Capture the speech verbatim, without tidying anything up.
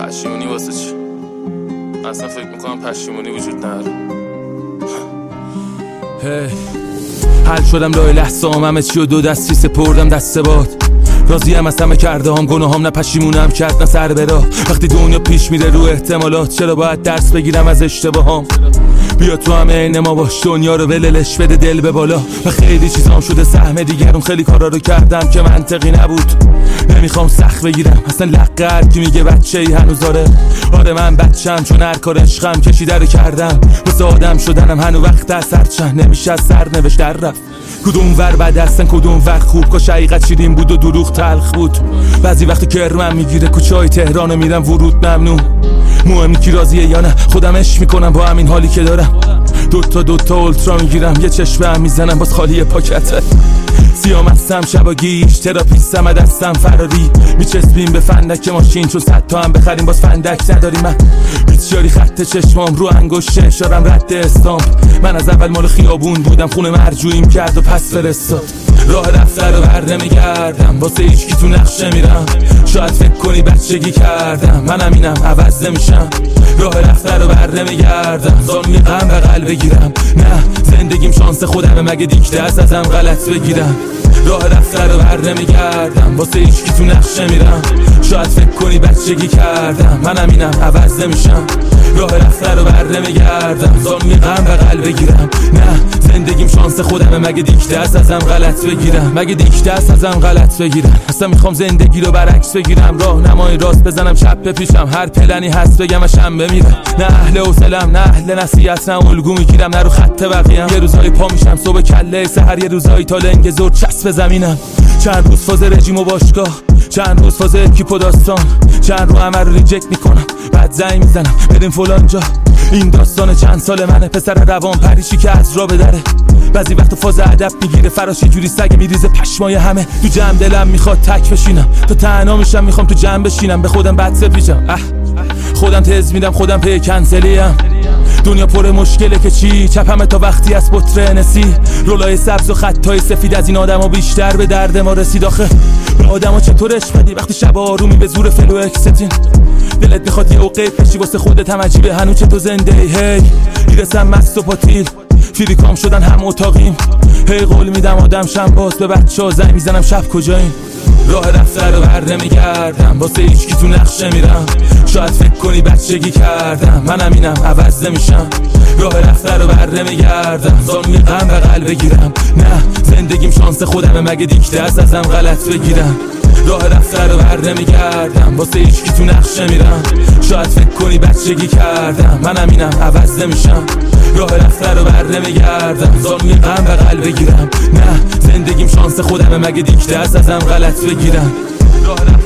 پشیمونی واسه چی؟ اصلا فکر میکنم پشیمونی وجود نداره. هی حل شدم لای لحظام، همه چی و دو دستی سپردم دست باد. راضیم از همه کرده هم، گناهام نه پشیمونم کرد نه سر برا. وقتی دنیا پیش میره رو احتمالات، چرا باید درس بگیرم از اشتباهام؟ بیا تو همه عین ما باش، دنیا رو وللش بده دل به بالا. و خیلی چیزام شده سهم دیگرون، خیلی کارا رو کردم که منطقی نبود. نمیخوام سخت بگیرم اصلا لقه هر کی میگه بچه ای هنوز داره. آره من بچم چون هر کار عشقم کشیده رو کردم. واسه آدم شدنم هنو وقت اثر چند نمیشه از سر نوشت در رفت. کدوم ور بد هستن کدوم ور خوب، کاش حقیقت شیرین بود و دروغ تلخ بود. بعضی وقتی کرمم میگیره کوچه های تهران میرم ورود ممنوع. مهم کی راضیه یا نه، خودم عشق میکنم با همین حالی که دارم. دوتا دوتا اولترا میگیرم یه چشم هم میزنم باز خالی پاکته. سیام هستم شبا گیش، تراپیستم دستم فراری. میچسبیم به فندک ماشین چون صد تا هم بخریم باز فندک نداری. من بیتیاری خط چشمام رو انگشت اشارم رد استامپ. من از اول مال خیابون بودم، خونه مرجوعیم کرد و پس فرستاد. راه رفته رو بر نمیگردم، واسه هیچ کی تو نقشه میرم. شاید فکر کنی بچگی کردم، منم اینم عوض نمیشم. راه رفته رو بر نمیگردم، زانوی غم بغل بگیرم. نه زندگیم شانس خودمه، مگه دیکته از ازم غلط بگیرم. راه رفته رو بر نمیگردم، واسه هیچ کی تو نقشه میرم. شاید فکر کنی بچگی کردم، منم اینم عوض نمیشم. راه رفته رو بر نمیگردم، زانوی غم بغل بگیرم. نه زندگیم شانس خودمه، مگه دیکته از ازم غلط بگیرم. مگه دیکته از ازم غلط بگیرم. اصلا میخوام زندگی رو برعکس بگیرم، راه نمای راست بزنم چپ بپیشم. هر پلنی هست بگم اشم بمیرم. نه اهل حوصله‌ام نه اهل نصیحت، نه الگو میگیرم نه رو خط بقیه‌ام. یه روزایی پا میشم صبح کله سحر، یه روزایی تا لنگ زور چسب زمینم. چند روز فاز رژیم و باشگاه، چند روز فاز اکیپ و داستان، چند رو همه رو ریجکت میکنم بعد زنگ میزنم بریم فلان جا. این داستان چند سال منه، پسر روان پریشی که از را بدره. بعضی وقت فاز ادب میگیره فراش، یه جوری سگ میریزه پشمای همه. تو جمع دلم میخواد تک بشینم، تا تنها میشم میخوام تو جمع بشینم. به خودم بد سپیچم، اه خودم تز میدم خودم پی کنسلیم. دنیا پر مشکله که چی، چپمه تا وقتی از بطر نسی. رولای سبز و خطای سفید از این آدم ها بیشتر به درد ما رسید. آخه به آدم ها چطور عشق بدی وقتی شب آرومی به زور فلو اکستین. دلت میخواد یه اوقه پشی واسه خودت هم عجیبه هنو چطور زنده ای. هی میرسم مست و پاتیل، فیریکام شدن هم اتاقیم. هی قول میدم آدم شم باز، به بچه ها زنگ میزنم شب کجاییم. راه رفته رو بر نمیگردم، واسه هیچ کی تو نقشه میرم. شاید فکر کنی بچگی کردم، منم اینم عوض نمیشم. راه رفته رو بر نمیگردم، زانوی غم بغل بگیرم. نه زندگیم شانس خودمه، مگه دیکته از ازم غلط بگیرم. راه رفته رو بر نمیگردم، واسه هیچ کی تو نقشه میرم. شاید فکر کنی بچگی کردم، منم اینم عوض نمیشم. راه رفته رو بر نمیگردم، زانوی غم بغل بگیرم. نه زندگیم شانس خودمه، مگه دیکته از ازم غلط بگیرم. راه